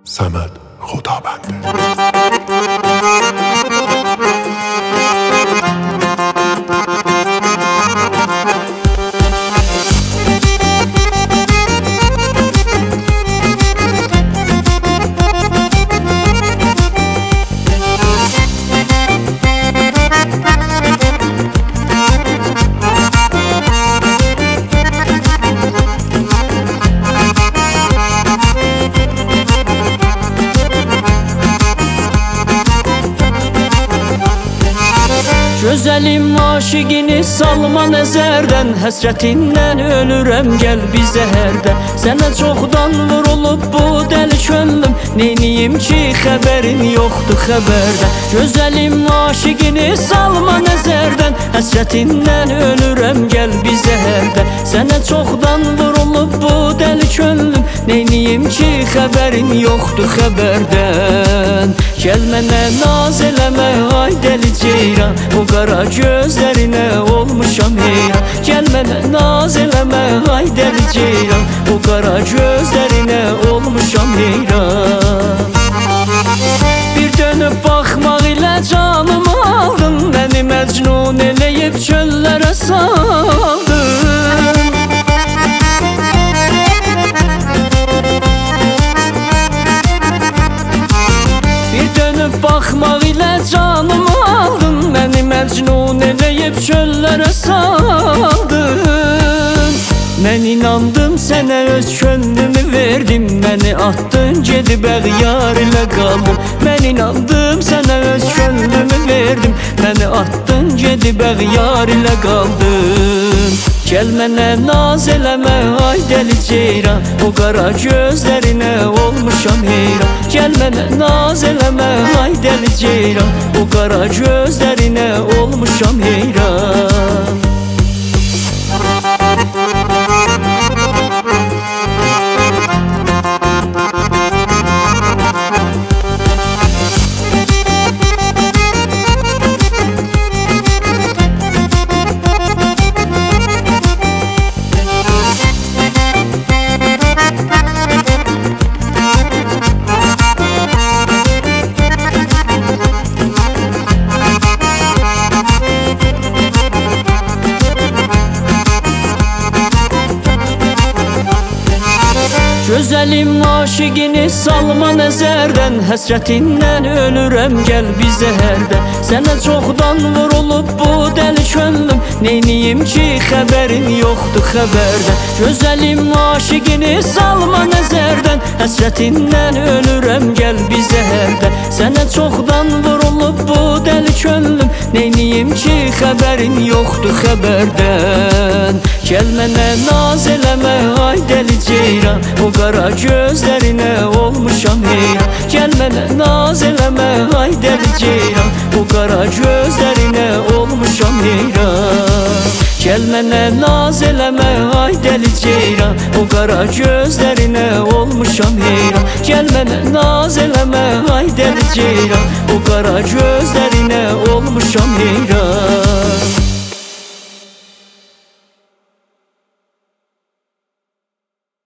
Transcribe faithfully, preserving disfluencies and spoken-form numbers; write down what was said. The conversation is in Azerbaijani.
صمد خدابنده. Gözəlim aşiqini salma nəzərdən, həsrətindən ölürəm, gəl bizə hərdən. Sənə çoxdan vurulub bu dəli könlüm, neyniyim ki xəbərin yoxdur xəbərdən. Gözəlim aşiqini salma nəzərdən, həsrətindən ölürəm, gəl bizə hərdən. Sənə çoxdan vurulub bu dəli könlüm, neyniyim ki xəbərin yoxdur xəbərdən. Gəl mənə naz eləmə ay dəli ceyran, o qara gözlərinə olmuşam heyran. Gəl mənə naz eləmə ay dəli ceyran, o qara gözlərinə olmuşam heyran. Bir dönüb baxmaq ilə canımı aldın, məni məcnun eləyib çöllərə saldın. Bir dönüb baxmaq ilə canımı aldın, məni məcnun eləyib çöllərə saldın. Mən inandım sənə, öz könlümü verdim, məni atdın gedib əğyar ilə qaldın. Mən inandım sənə, öz könlümü verdim, məni atdın gedib əğyar ilə qaldın. Gəl mənə naz eləmə ay dəli ceyran, o qara gözlərinə olmuşam heyran. Gəl mənə naz eləmə ay dəli ceyran, o qara gözlərinə olmuşam heyran. Gözəlim aşiqini salma nəzərdən, həsrətindən ölürəm, gəl bizə hərdən. Sənə çoxdan vurulub bu dəli könlüm, neyniyim ki xəbərin yoxdur xəbərdən. Gözəlim aşiqini salma nəzərdən, həsrətindən ölürəm, gəl bizə hərdən. Sənə çoxdan vurulub bu dəli könlüm, neyniyim ki xəbərin yoxdur xəbərdən. Gəl mənə naz eləmə ay dəli ceyran, o qara gözlərinə olmuşam heyran. Gəl mənə naz eləmə ay dəli ceyran, o qara gözlərinə olmuşam heyran. Gəl mənə naz eləmə ay dəli ceyran, o qara gözlərinə olmuşam heyran. Gəl mənə naz eləmə ay dəli ceyran, o qara gözlərinə olmuşam heyran.